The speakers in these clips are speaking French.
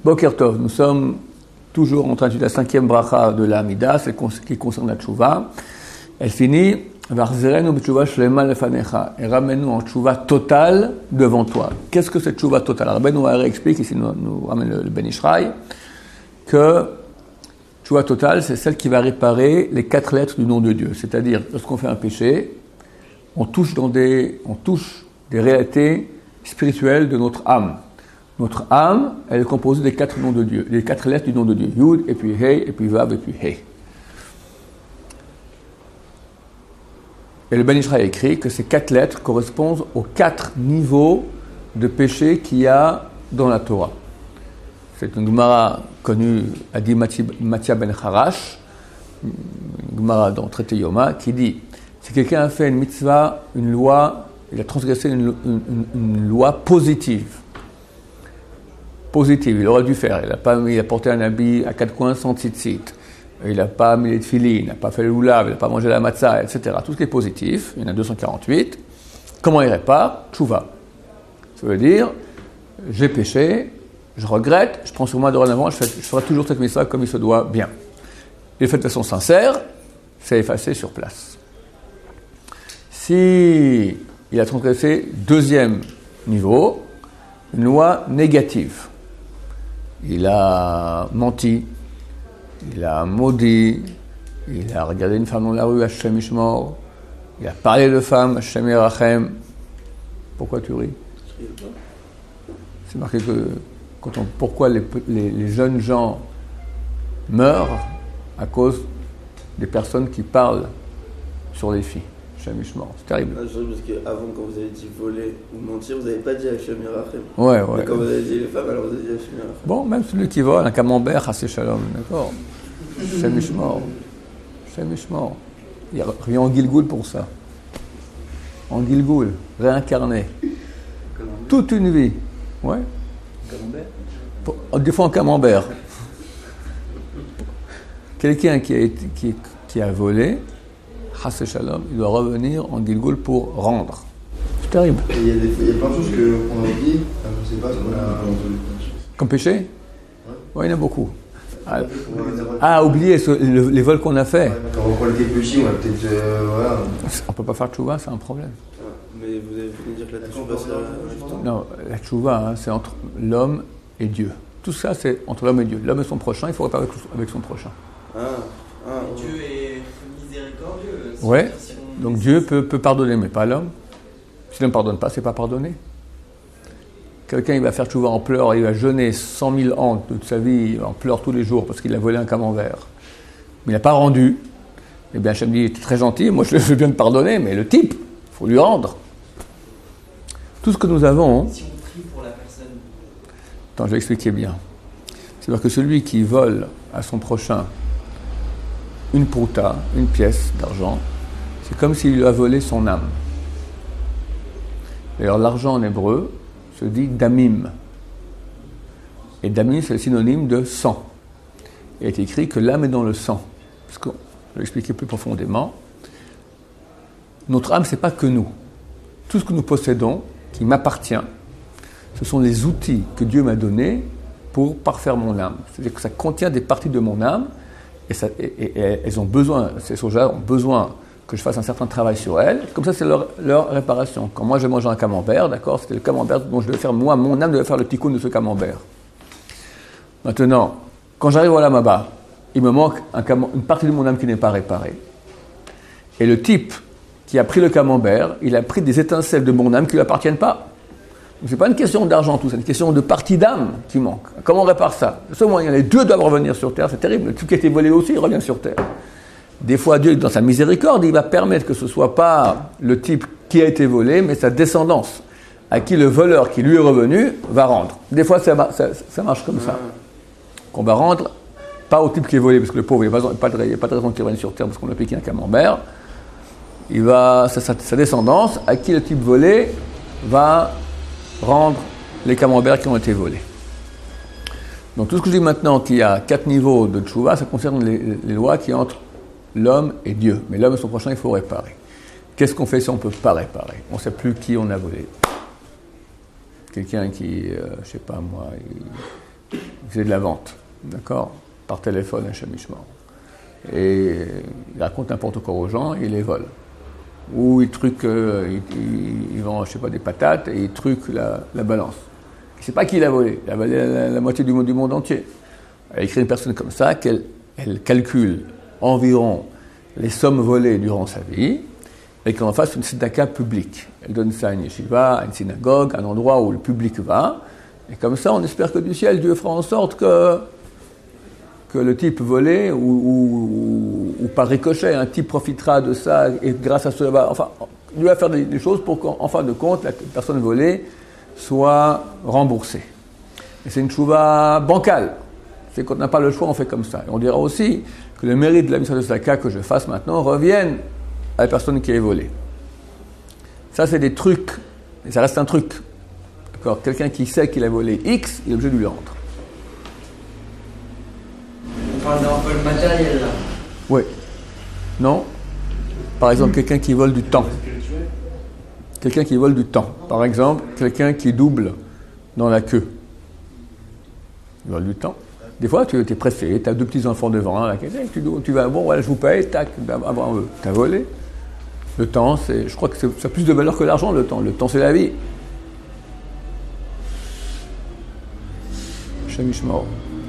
Boker Tov, nous sommes toujours en train d'étudier la 5e bracha de la Hamida, celle qui concerne la Tchouva. Elle finit Varzerenu b'tshuva shlema lefanecha, et ramène-nous en tchouva totale devant toi. Qu'est-ce que cette tchouva totale? Rabbeinu Harel explique, ici nous ramène le Ben Ishraï, que tchouva totale, c'est celle qui va réparer les 4 lettres du nom de Dieu. C'est-à-dire, lorsqu'on fait un péché, on touche des réalités spirituelles de notre âme. Notre âme, elle est composée des 4 noms de Dieu, les 4 lettres du nom de Dieu. Yud, et puis Hei, et puis Vav, et puis Hei. Et le Ben Ishraï écrit que ces 4 lettres correspondent aux 4 niveaux de péché qu'il y a dans la Torah. C'est une Gemara connue, a dit Matia ben Harash, une Gemara dans le traité Yoma, qui dit si quelqu'un a fait une mitzvah, une loi, il a transgressé une loi positive. Positive, il aurait dû faire. Il a porté un habit à 4 coins sans tzitzit. Il n'a pas mis les tefilines, il n'a pas fait le loulav, il n'a pas mangé la matzah, etc. Tout ce qui est positif, il y en a 248. Comment il répare? Tchouva. Ça veut dire, j'ai péché, je regrette, je prends sur moi dorénavant, je ferai toujours cette mitzvah comme il se doit bien. Il le fait de façon sincère, c'est effacé sur place. Si il a transgressé 2e niveau, une loi négative. Il a menti, il a maudit, il a regardé une femme dans la rue, Hashem Ishmor, il a parlé de femme, Hashem Yerachem. Pourquoi tu ris? C'est marqué que pourquoi les jeunes gens meurent à cause des personnes qui parlent sur les filles. Hashem Ishmor, c'est terrible. Parce qu'avant, quand vous avez dit voler ou mentir, vous n'avez pas dit Hashem Yerachem. Ouais. Et quand vous avez dit les femmes, alors vous avez dit Hashem Yerachem. Bon, même celui qui vole, un camembert, Chassé Shalom, d'accord. Hashem Ishmor. Hashem Ishmor. Il y a rien en Gilgoul pour ça. En Gilgoul, réincarné. Toute une vie. Ouais. Des fois en camembert. Quelqu'un qui a volé, Chassé Shalom, il doit revenir en Gilgoul pour rendre. C'est terrible. Il y a plein de choses qu'on a dit, je ne sais pas ce qu'on a... Comme péché? Oui, il y en a beaucoup. Oublier les vols qu'on a fait. Quand on était petits, on va peut-être... voilà. On ne peut pas faire tchouva, c'est un problème. Mais vous avez voulu dire que la tchouva, c'est... Non, la tchouva, c'est entre l'homme et Dieu. Tout ça, c'est entre l'homme et Dieu. L'homme et son prochain, il faut réparer avec son prochain. Dieu est miséricordieux. Oui, donc Dieu peut pardonner, mais pas l'homme. Si l'homme ne pardonne pas, c'est pas pardonné. Quelqu'un, il va faire tchouva en pleurs, il va jeûner 100 000 ans de sa vie en pleurs tous les jours parce qu'il a volé un camembert. Mais il n'a pas rendu. Eh bien, Hachem dit, t'es très gentil, moi je veux bien te pardonner, mais le type, il faut lui rendre. Tout ce que nous avons... Si on prie pour la personne... Attends, je vais expliquer bien. C'est-à-dire que celui qui vole à son prochain une prouta, une pièce d'argent, c'est comme s'il lui a volé son âme. D'ailleurs, l'argent en hébreu se dit damim. Et damim, c'est le synonyme de sang. Il est écrit que l'âme est dans le sang. Parce que, je vais expliquer plus profondément. Notre âme, ce n'est pas que nous. Tout ce que nous possédons, qui m'appartient, ce sont les outils que Dieu m'a donnés pour parfaire mon âme. C'est-à-dire que ça contient des parties de mon âme, et elles ont besoin, ces choses-là ont besoin que je fasse un certain travail sur elles. Comme ça, c'est leur réparation. Quand moi, je mange un camembert, d'accord, c'était le camembert dont je devais faire, moi, mon âme devait faire le tikkun de ce camembert. Maintenant, quand j'arrive au Lamaba, il me manque une partie de mon âme qui n'est pas réparée. Et le type qui a pris le camembert, il a pris des étincelles de mon âme qui ne lui appartiennent pas. Donc, ce n'est pas une question d'argent, tout ça, c'est une question de partie d'âme qui manque. Comment on répare ça? Le seul moyen, les deux doivent revenir sur terre, c'est terrible. Le type qui a été volé aussi, il revient sur terre. Des fois, Dieu, dans sa miséricorde, il va permettre que ce ne soit pas le type qui a été volé, mais sa descendance, à qui le voleur qui lui est revenu va rendre. Des fois, ça marche comme ça. Qu'on va rendre, pas au type qui est volé, parce que le pauvre, il n'y a pas de raison qu'il revienne sur terre, parce qu'on a piqué un camembert. Il va, sa descendance, à qui le type volé va rendre les camemberts qui ont été volés. Donc tout ce que je dis maintenant, qu'il y a 4 niveaux de tchouva, ça concerne les lois qui entrent l'homme et Dieu. Mais l'homme et son prochain, il faut réparer. Qu'est-ce qu'on fait si on ne peut pas réparer? On ne sait plus qui on a volé. Quelqu'un qui, je ne sais pas moi, il faisait de la vente, d'accord, par téléphone à Hachem Ishmael. Et il raconte n'importe quoi aux gens et il les vole. Ou il truque, il vend, je sais pas, des patates et il truque la balance. Il ne sait pas qui l'a volé. Il a volé la moitié du monde entier. Elle écrit une personne comme ça qu'elle calcule environ les sommes volées durant sa vie et qu'elle en fasse une tzedaka publique. Elle donne ça à une yeshiva, à une synagogue, à un endroit où le public va. Et comme ça, on espère que du ciel, Dieu fera en sorte que le type volé ou par ricochet, un type profitera de ça et grâce à cela, enfin, il va faire des choses pour qu'en fin de compte, la personne volée soit remboursée. Et c'est une tchouva bancale. C'est quand on n'a pas le choix, on fait comme ça. Et on dira aussi que le mérite de la mission de Tzedaka que je fasse maintenant revienne à la personne qui est volée. Ça, c'est des trucs, et ça reste un truc. D'accord ? Quelqu'un qui sait qu'il a volé X, il est obligé de lui rendre. On parle d'un vol matériel là. Oui. Non ? Par exemple, quelqu'un qui vole du temps. Quelqu'un qui vole du temps. Par exemple, quelqu'un qui double dans la queue. Il vole du temps. Des fois, tu es pressé, tu as 2 petits-enfants devant, hein, tu vas, bon, voilà, je vous paye, tac, tu as volé. Le temps, je crois que ça a plus de valeur que l'argent, le temps. Le temps, c'est la vie. Shem Yishmor.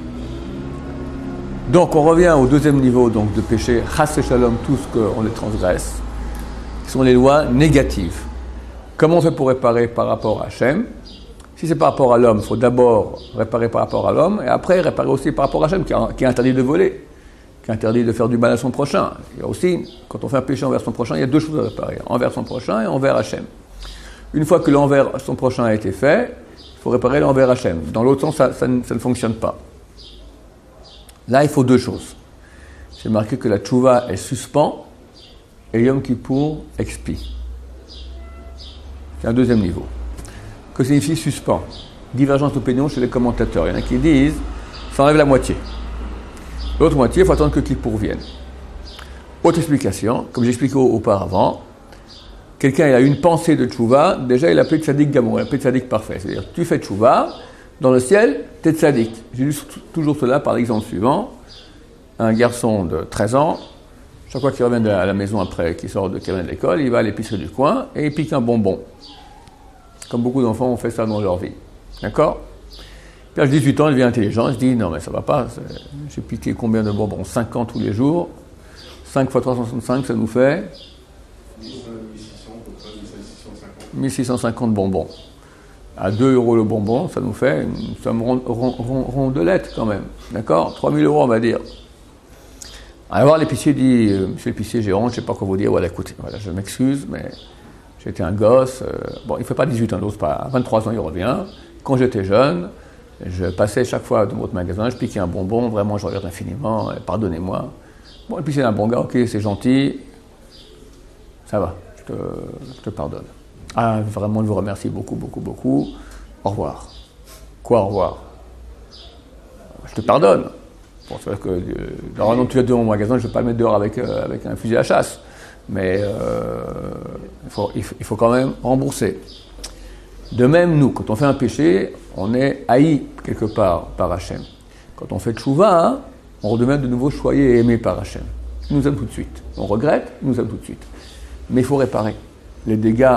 Donc, on revient au deuxième niveau donc, de péché, Chas et Shalom, tout ce qu'on les transgresse, qui sont les lois négatives. Comment on fait pour réparer par rapport à Hachem ? Si c'est par rapport à l'homme, il faut d'abord réparer par rapport à l'homme, et après réparer aussi par rapport à Hachem, qui est interdit de voler, qui est interdit de faire du mal à son prochain. Il y a aussi, quand on fait un péché envers son prochain, il y a 2 choses à réparer, envers son prochain et envers Hachem. Une fois que l'envers son prochain a été fait, il faut réparer l'envers Hachem. Dans l'autre sens, ça ne fonctionne pas. Là, il faut 2 choses. J'ai marqué que la tchouva est suspend et Yom Kippour expie. C'est un deuxième niveau. Que signifie suspend ? Divergence d'opinion chez les commentateurs. Il y en a qui disent, ça enlève la moitié. L'autre moitié, il faut attendre que Kippour vienne. Autre explication, comme j'expliquais auparavant, quelqu'un il a une pensée de tchouva, déjà il a appelé tzadik gamour, il a appelé tzadik parfait. C'est-à-dire, tu fais tchouva, dans le ciel, tu es tzadik. J'ai lu toujours cela par l'exemple suivant. Un garçon de 13 ans, chaque fois qu'il revient à la maison après, qu'il sort de l'école, il va à l'épicerie du coin et il pique un bonbon. Comme beaucoup d'enfants ont fait ça dans leur vie. D'accord ? Puis à 18 ans, il devient intelligent, il se dit, non mais ça va pas, j'ai piqué combien de bonbons ? 5 ans tous les jours, 5 fois 365, ça nous fait 1650 bonbons. À 2 € le bonbon, ça nous fait une somme rondelette quand même. D'accord ? 3000 € on va dire. Alors l'épicier dit, monsieur l'épicier, j'ai honte, je ne sais pas quoi vous dire, voilà, écoutez, voilà, je m'excuse, mais j'étais un gosse, bon, il ne fait pas 18 ans, pas, à 23 ans il revient. Quand j'étais jeune, je passais chaque fois dans votre magasin, je piquais un bonbon, vraiment je regrette infiniment, pardonnez-moi. Bon, l'épicier est un bon gars, ok, c'est gentil, ça va, je te pardonne. Ah, vraiment, je vous remercie beaucoup, beaucoup, beaucoup. Au revoir. Quoi, au revoir ? Je te pardonne. Bon, c'est vrai que normalement, tu vas devant mon magasin, je ne vais pas le mettre dehors avec un fusil à chasse. Mais il faut quand même rembourser. De même, nous, quand on fait un péché, on est haï quelque part par Hachem. Quand on fait tchouva, hein, on redevient de nouveau choyé et aimé par Hachem. Il nous aime tout de suite. On regrette, il nous aime tout de suite. Mais il faut réparer les dégâts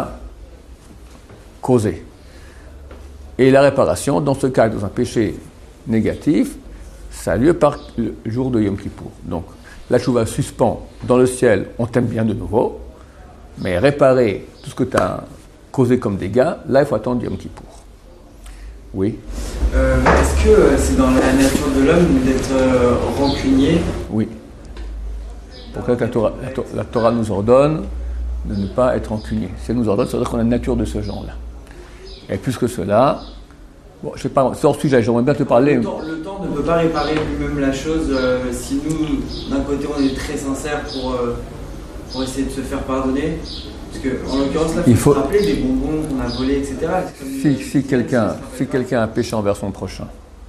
causés. Et la réparation, dans ce cas, dans un péché négatif, ça a lieu par le jour de Yom Kippour. Donc, la tchouva suspend dans le ciel, on t'aime bien de nouveau, mais réparer tout ce que tu as causé comme dégâts, là, il faut attendre Yom Kippour. Oui. Est-ce que c'est dans la nature de l'homme d'être rancunier ? Oui. Pour que la Torah nous ordonne de ne pas être rancunier. Si elle nous ordonne, ça veut dire qu'on a une nature de ce genre-là. Et plus que cela, bon, je sais pas, c'est hors sujet, j'aimerais bien te parler. Le temps ne peut pas réparer lui-même la chose si nous, d'un côté, on est très sincère pour essayer de se faire pardonner. Parce qu'en l'occurrence, là, il faut se rappeler des bonbons qu'on a volés, etc. Si quelqu'un a péché envers son prochain,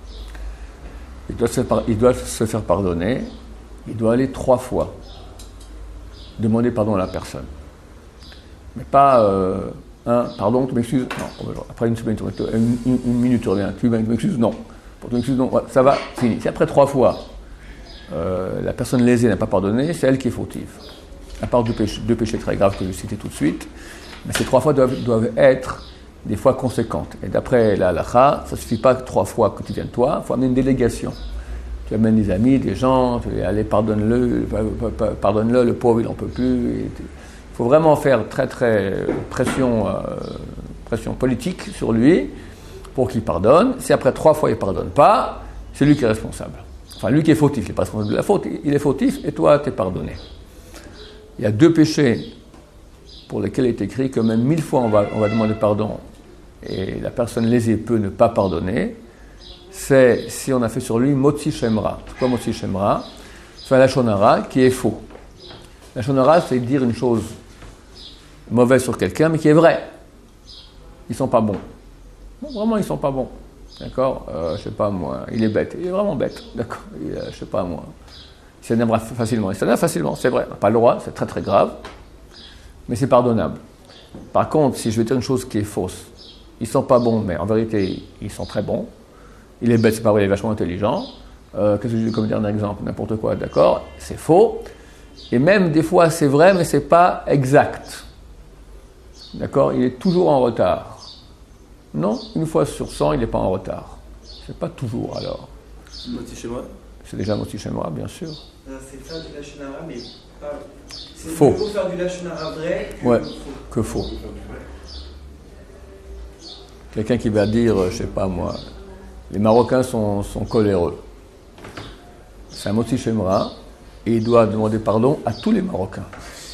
il doit se faire pardonner, il doit aller 3 fois demander pardon à la personne. Mais pas, pardon, tu m'excuses ? Non, après une minute, tu reviens, tu m'excuses ? Non. pour ton excuse, non, ça va, fini. Si après 3 fois, la personne lésée n'a pas pardonné, c'est elle qui est fautive. À part deux péchés très graves que je citais tout de suite, mais ces 3 fois doivent être des fois conséquentes. Et d'après la halakha, ça ne suffit pas 3 fois que tu viennes toi, il faut amener une délégation. Tu amènes des amis, des gens, tu dis allez, pardonne-le, le pauvre il n'en peut plus. Il faut vraiment faire très pression politique sur lui pour qu'il pardonne. Si après 3 fois il ne pardonne pas, c'est lui qui est responsable. Enfin, lui qui est fautif, il n'est pas responsable de la faute, il est fautif et toi, tu es pardonné. Il y a 2 péchés pour lesquels il est écrit que même 1000 fois on va demander pardon et la personne lésée peut ne pas pardonner. C'est si on a fait sur lui Motzi Shemra. C'est quoi Motzi Shemra? C'est un lashon hara qui est faux. Lashon hara, c'est dire une chose mauvaise sur quelqu'un, mais qui est vraie. Ils sont pas bons. Non, vraiment, ils sont pas bons. D'accord? Je sais pas moi. Il est bête. Il est vraiment bête. D'accord? Je sais pas moi. Il s'énerve facilement. Il s'énerve facilement, c'est vrai. On n'a pas le droit, c'est très grave. Mais c'est pardonnable. Par contre, si je vais dire une chose qui est fausse, ils sont pas bons, mais en vérité, ils sont très bons. Il est bête, c'est pas vrai, il est vachement intelligent. Qu'est-ce que je dis comme dernier exemple? N'importe quoi, d'accord? C'est faux. Et même des fois, c'est vrai, mais c'est pas exact. D'accord? Il est toujours en retard. Non, une fois sur 100, il n'est pas en retard. C'est pas toujours, alors. Motzi Shemra? C'est déjà Motzi Shemra, bien sûr. C'est faire du lashon hara, mais pas... C'est faux. Il faut faire du lashon hara vrai que faux. Quelqu'un qui va dire, je sais pas moi, les Marocains sont coléreux. C'est un Motzi Shemra et il doit demander pardon à tous les Marocains.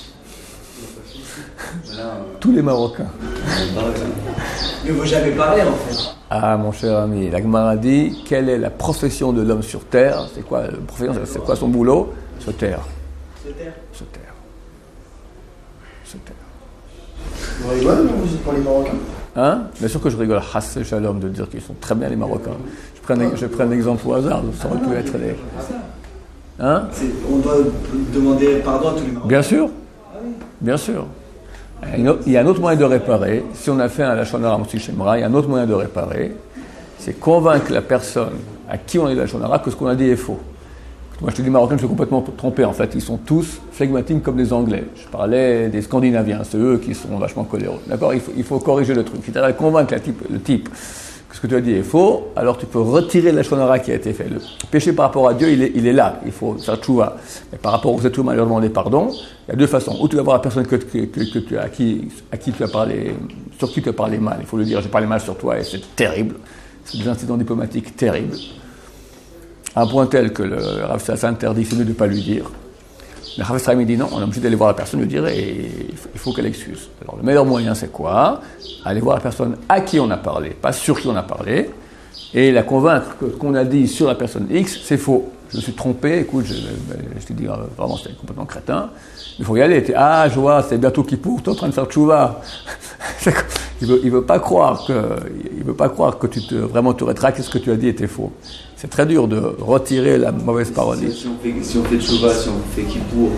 Tous les Marocains. Mais vous jamais parlé en fait. Ah mon cher ami, la Gemara dit quelle est la profession de l'homme sur terre? C'est quoi la profession? C'est quoi son boulot? Se taire. Se taire. Se taire. Se taire. Vous rigolez ou vous êtes pour les Marocains? Hein? Bien sûr que je rigole, Hassé Shalom, de dire qu'ils sont très bien les Marocains. Je prends un exemple au hasard, ça aurait pu être les. Hein? On doit demander pardon à tous les Marocains. Bien sûr, bien sûr. Il y a un autre moyen de réparer. Si on a fait un lashon hara Motzi Shemra, il y a un autre moyen de réparer. C'est convaincre la personne à qui on a dit lashon hara que ce qu'on a dit est faux. Moi, je te dis, Marocains, je suis complètement trompé. En fait, ils sont tous flegmatiques comme des Anglais. Je parlais des Scandinaviens, c'est eux qui sont vachement coléreux. D'accord? Il faut corriger le truc. Si tu arrives à convaincre le type que ce que tu as dit est faux, alors tu peux retirer le lashon hara qui a été fait. Le péché par rapport à Dieu, il est là. Il faut faire tchouva. Mais par rapport aux êtres humains, leur demander pardon, il y a 2 façons. Ou tu vas voir la personne à qui tu as parlé, sur qui tu as parlé mal. Il faut lui dire, j'ai parlé mal sur toi et c'est terrible. C'est des incidents diplomatiques terribles. À un point tel que le Rav s'interdit, c'est mieux de ne pas lui dire. Le Rav Sraim dit non, on est obligé d'aller voir la personne, lui dire et il faut qu'elle excuse. Alors le meilleur moyen c'est quoi? Aller voir la personne à qui on a parlé, pas sur qui on a parlé, et la convaincre que ce qu'on a dit sur la personne X, c'est faux. Je me suis trompé, écoute, je t'ai dit vraiment c'était complètement crétin, il faut y aller. Je vois, c'est bientôt Kippour, tu es en train de faire tchouva. Il veut pas croire que vraiment tu rétractes et ce que tu as dit était faux. C'est très dur de retirer la mauvaise parole. Si on fait tchouva, si on fait Kippour,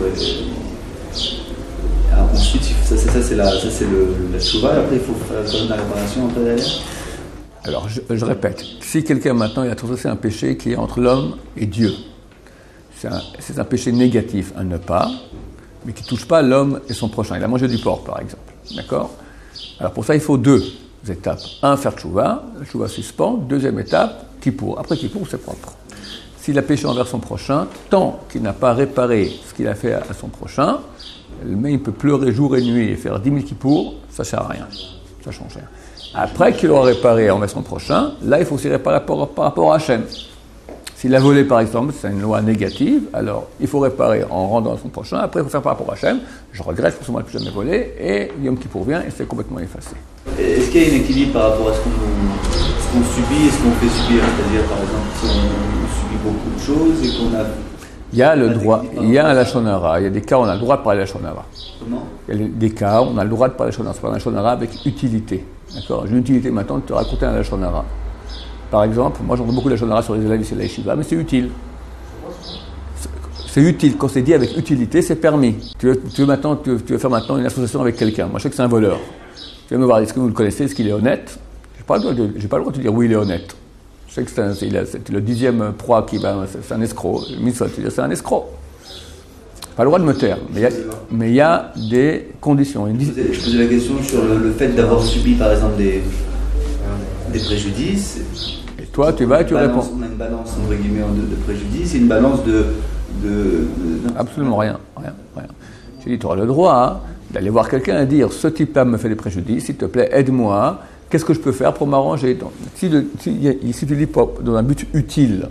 ensuite ça c'est la tchouva, et après il faut faire la réparation après derrière. Alors je répète, si quelqu'un maintenant il a transgressé un péché qui est entre l'homme et Dieu, c'est un péché négatif, un ne pas, mais qui ne touche pas l'homme et son prochain. Il a mangé du porc par exemple, d'accord? Alors pour ça, il faut 2 étapes. 1, faire tchouva, le tchouva suspend. 2e étape, Kippour. Après Kippour, c'est propre. S'il a péché envers son prochain, tant qu'il n'a pas réparé ce qu'il a fait à son prochain, mais il peut pleurer jour et nuit et faire 10 000 Kippour, ça ne sert à rien. Ça ne change rien. Après qu'il aura réparé envers son prochain, là, il faut aussi réparer par rapport à Hachem. S'il a volé, par exemple, c'est une loi négative, alors il faut réparer en rendant à son prochain. Après, il faut faire par rapport à Hachem. Je regrette, pour ce moment, je n'ai plus jamais volé. Et Yom Kippour vient et c'est complètement effacé. Est-ce qu'il y a un équilibre par rapport à ce qu'on subit et ce qu'on fait subir? C'est-à-dire, par exemple, si on subit beaucoup de choses et qu'on a... Il y a le droit, il y a un lashon hara. Il y a des cas où on a le droit de parler lashon hara. Comment? Il y a des cas où on a le droit de parler lashon hara. C'est pas un lashon hara avec utilité. D'accord? J'ai une utilité maintenant de te raconter un lashon hara. Par exemple, moi j'entends beaucoup de lashon hara sur les élèves ici de la yeshiva, mais c'est utile. C'est utile. Quand c'est dit avec utilité, c'est permis. Tu veux faire maintenant une association avec quelqu'un. Moi je sais que c'est un voleur. Tu vas me voir, est-ce que vous le connaissez, est-ce qu'il est honnête? J'ai pas le droit de te dire oui, il est honnête. Je sais que c'est le 10e proie qui va, c'est un escroc. Mitzvot, c'est un escroc. Pas le droit de me taire, mais il y a des conditions. Je posais la question sur le fait d'avoir subi, par exemple, des préjudices. Et toi, tu vas et tu réponds. On a une balance, entre guillemets, de préjudice et une balance de Absolument rien. J'ai dit, tu auras le droit d'aller voir quelqu'un et dire, ce type-là me fait des préjudices, s'il te plaît, aide-moi, qu'est-ce que je peux faire pour m'arranger? Si tu dis dans un but utile,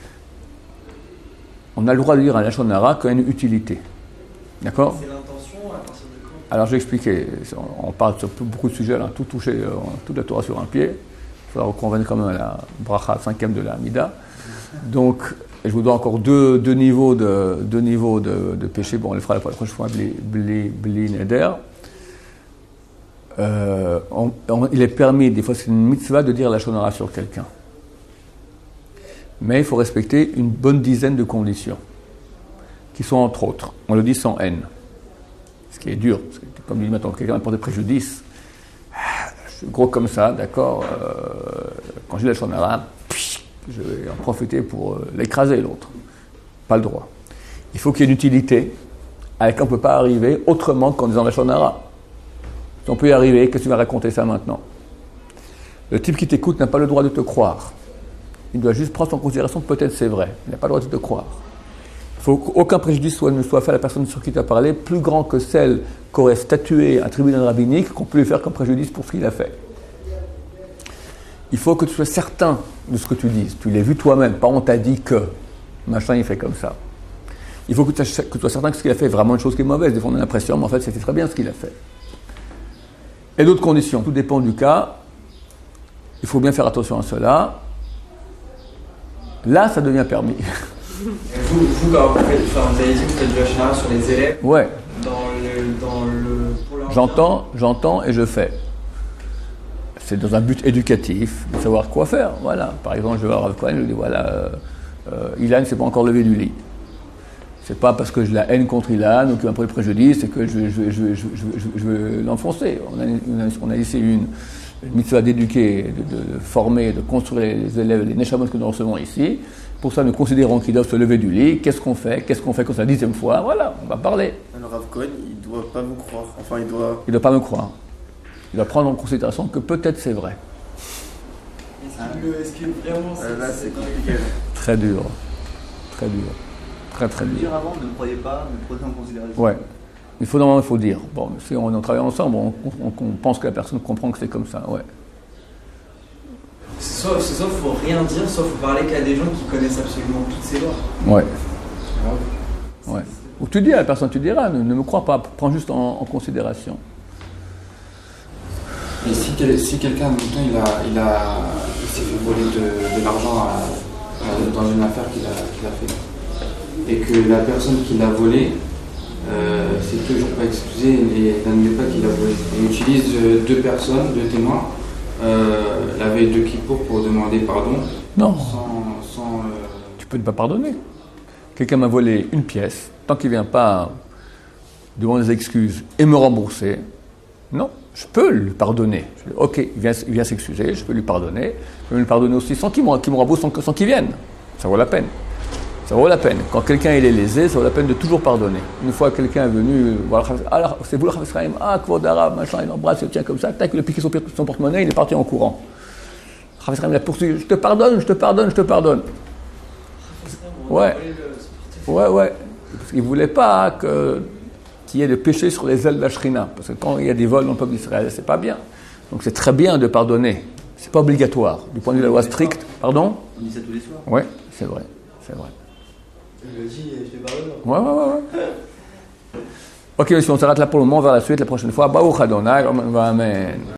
on a le droit de dire à Lachon Hara qu'il y a une utilité. D'accord? C'est l'intention à partir de quand? Alors j'ai expliqué, on parle sur beaucoup de sujets, là, tout toucher, toute la Torah sur un pied. Il faudra qu'on revienne quand même à la bracha 5e de la Amida. Donc, je vous donne encore deux niveaux de péché. Bon, on les fera la prochaine fois, Bli Neder. Il est permis, des fois c'est une mitzvah de dire la Lachon Hara sur quelqu'un. Mais il faut respecter une bonne dizaine de conditions, qui sont entre autres, on le dit sans haine. Ce qui est dur, parce que, comme dit maintenant, quelqu'un apporte des préjudices, je suis gros comme ça, d'accord, quand j'ai la Lachon Hara, je vais en profiter pour l'écraser l'autre. Pas le droit. Il faut qu'il y ait une utilité à laquelle on ne peut pas arriver autrement qu'en disant la Lachon Hara. Si on peut y arriver, qu'est-ce que tu vas raconter ça maintenant? Le type qui t'écoute n'a pas le droit de te croire. Il doit juste prendre en considération que peut-être c'est vrai. Il n'a pas le droit de te croire. Il faut qu'aucun préjudice ne soit fait à la personne sur qui tu as parlé, plus grand que celle qu'aurait statué un tribunal rabbinique, qu'on peut lui faire comme préjudice pour ce qu'il a fait. Il faut que tu sois certain de ce que tu dis. Tu l'as vu toi-même, pas on t'a dit que machin il fait comme ça. Il faut que tu sois certain que ce qu'il a fait est vraiment une chose qui est mauvaise. Des fois on a l'impression, mais en fait c'était très bien ce qu'il a fait. Et d'autres conditions, tout dépend du cas. Il faut bien faire attention à cela. Là, ça devient permis. Vous quand vous avez dit que vous faites du Lachon Hara sur les élèves. Ouais. Pour leur J'entends et je fais. C'est dans un but éducatif, de savoir quoi faire. Voilà. Par exemple, je vais voir Rav Cohen, je lui dis voilà, Ilan ne s'est pas encore levé du lit. C'est pas parce que j'ai la haine contre Ilan ou qu'il m'a pris le préjudice, c'est que je veux l'enfoncer. On a ici une mitzvah d'éduquer, de former, de construire les élèves, les neshamot que nous recevons ici. Pour ça, nous considérons qu'ils doivent se lever du lit. Qu'est-ce qu'on fait quand c'est la 10e fois? Voilà, on va parler. Alors Rav Cohen, il ne doit pas vous croire. Enfin, il doit... Il ne doit pas me croire. Il doit prendre en considération que peut-être c'est vrai. Est-ce que vraiment là, c'est compliqué. Très dur. Très dur. Très dur. Dire avant, ne me croyez pas, ne prenez en considération. Ouais. Il faut dire. Bon, si on travaille ensemble, on pense que la personne comprend que c'est comme ça. Ouais. Soit faut rien dire, soit faut parler qu'à des gens qui connaissent absolument toutes ces lois. Ouais. Ouais. Ou tu dis à la personne, tu diras, ne me crois pas, prends juste en considération. Et si quelqu'un, mettons, il s'est fait voler de l'argent dans une affaire qu'il a fait, et que la personne qui l'a volé, c'est toujours pas excusé et n'admet pas qu'il a volé. Il utilise deux personnes, deux témoins, la veille de Kippour pour demander pardon. Non. Sans Tu peux ne pas pardonner. Quelqu'un m'a volé une pièce, tant qu'il ne vient pas demander des excuses et me rembourser, non, je peux lui pardonner. Ok, il vient s'excuser, je peux lui pardonner. Je peux lui pardonner aussi sans qu'il me rembourse, sans qu'il vienne. Ça vaut la peine. Ça vaut la peine. Quand quelqu'un il est lésé, ça vaut la peine de toujours pardonner. Une fois quelqu'un est venu, voilà, alors c'est vous le Chafetz Chaim, Kvod Arav, machin, il embrasse, il tient comme ça, tac, il a piqué son porte-monnaie, il est parti en courant. Chafetz Chaim l'a poursuivi, je te pardonne. Ouais. Parce qu'il ne voulait pas qu'il y ait de péché sur les ailes de la Shrina. Parce que quand il y a des vols dans le peuple d'Israël, c'est pas bien. Donc c'est très bien de pardonner. C'est pas obligatoire. Du point de vue de la loi stricte, pardon ? On dit ça tous les soirs. Ouais, c'est vrai. Il me dit, je te pardonne. Ouais. Ok, monsieur, on s'arrête là pour le moment. On va vers la suite la prochaine fois. Baruch Adonai, Amen.